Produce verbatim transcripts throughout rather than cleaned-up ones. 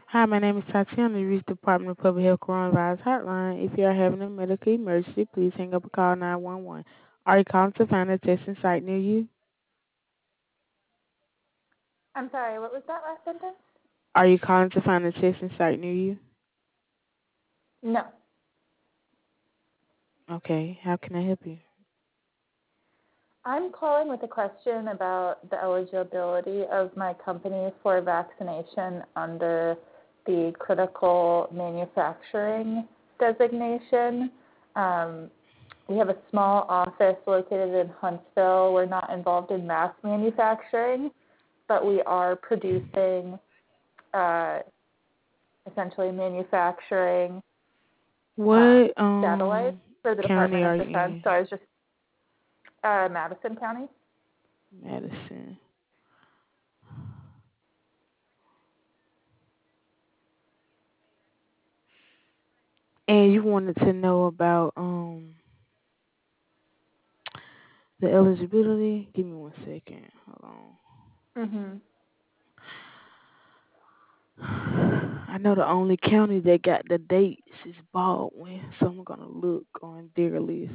Hi, my name is Tatiana. You reached the Department of Public Health Coronavirus Hotline. If you are having a medical emergency, please hang up and call nine one one. Are you calling to find a testing site near you? I'm sorry, what was that last sentence? Are you calling to find a testing site near you? No. Okay, how can I help you? I'm calling with a question about the eligibility of my company for vaccination under the critical manufacturing designation. Um, we have a small office located in Huntsville. We're not involved in mass manufacturing, but we are producing, uh, essentially manufacturing uh, What satellites um for the county Department of are you Defense. in? So I was just uh, Madison County. Madison. And you wanted to know about um the eligibility? Give me one second. Hold on. Mhm. I know the only county that got the dates is Baldwin, so I'm gonna look on their list.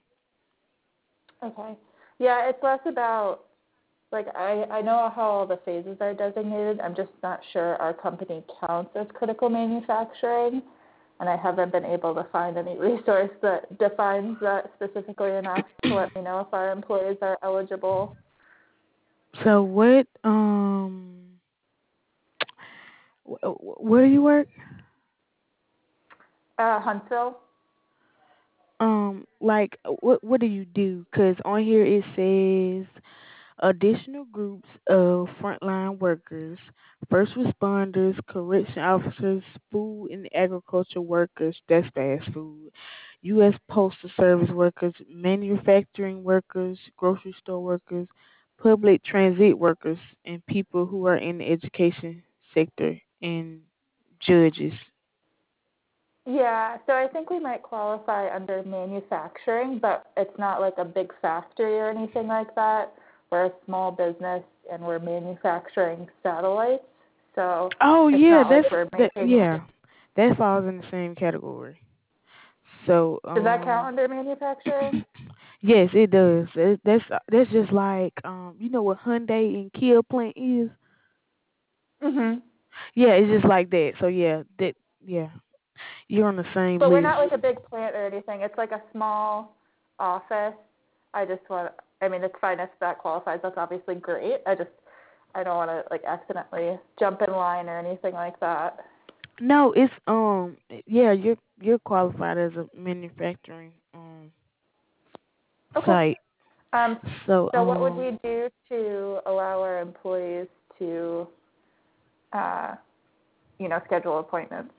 Okay. Yeah, it's less about like I I know how all the phases are designated. I'm just not sure our company counts as critical manufacturing, and I haven't been able to find any resource that defines that specifically enough to let me know if our employees are eligible. So what um wh- wh- where do you work? Uh, Huntsville. Um like what what do you do? Cuz on here it says additional groups of frontline workers, first responders, correction officers, food and agriculture workers, that's fast food, U S. Postal Service workers, manufacturing workers, grocery store workers, public transit workers, and people who are in the education sector, and judges. Yeah, so I think we might qualify under manufacturing, but it's not like a big factory or anything like that. We're a small business and we're manufacturing satellites, so Oh it's yeah, not like that's we're that. making. Yeah, that falls in the same category. So, Does that count um, under manufacturing? yes, it does. It, that's that's just like um, you know what Hyundai and Kia plant is. Mhm. Yeah, it's just like that. So yeah, that yeah, you're on the same But we're list. not like a big plant or anything. It's like a small office. I just want. I mean, it's fine if that qualifies. That's obviously great. I just I don't want to like accidentally jump in line or anything like that. No, it's um yeah, you're you're qualified as a manufacturing um Okay. site. Um, So so what would um we do to allow our employees to, uh, you know, schedule appointments?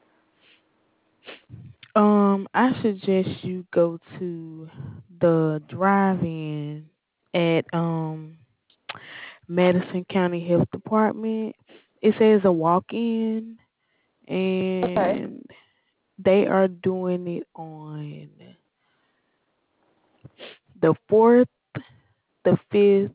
um I suggest you go to the drive-in at um Madison County Health Department. It says a walk-in, Okay. and they are doing it on the fourth, the fifth,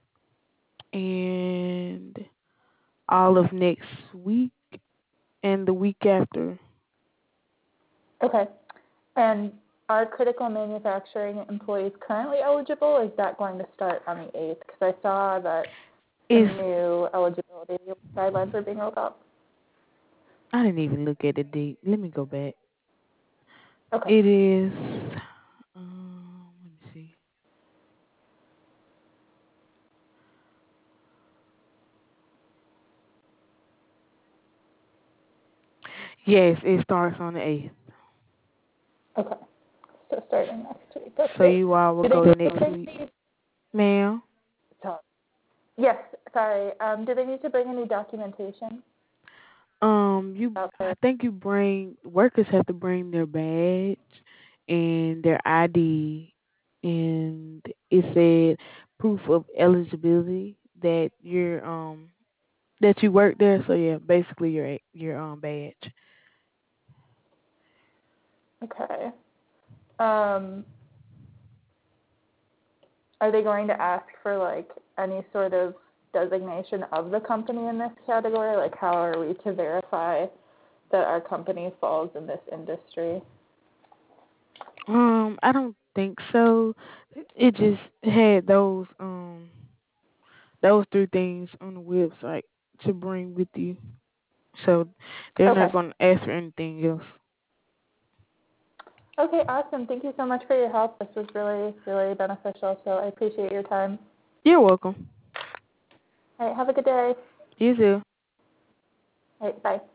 and all of next week and the week after. Okay. And are critical manufacturing employees currently eligible? Is that going to start on the eighth? Because I saw that It's some new eligibility guidelines are being rolled out. I didn't even look at the date. Let me go back. Okay. It is um let me see. Yes, it starts on the eighth. Okay. So starting next week. That's So great. you all will Do they go need to next bring week. any? Ma'am. Sorry. Yes. Sorry. Um, do they need to bring any documentation Um, you, out I there? think you bring workers have to bring their badge and their I D, and it said proof of eligibility that you're um that you work there. So yeah, basically your your um badge. Okay. Um, Are they going to ask for like any sort of designation of the company in this category? Like how are we to verify that our company falls in this industry? Um, I don't think so. It just had those um those three things on the website to bring with you. So they're Okay. not going to ask for anything else. Okay, awesome. Thank you so much for your help. This was really, really beneficial, so I appreciate your time. You're welcome. All right, have a good day. You too. All right, bye.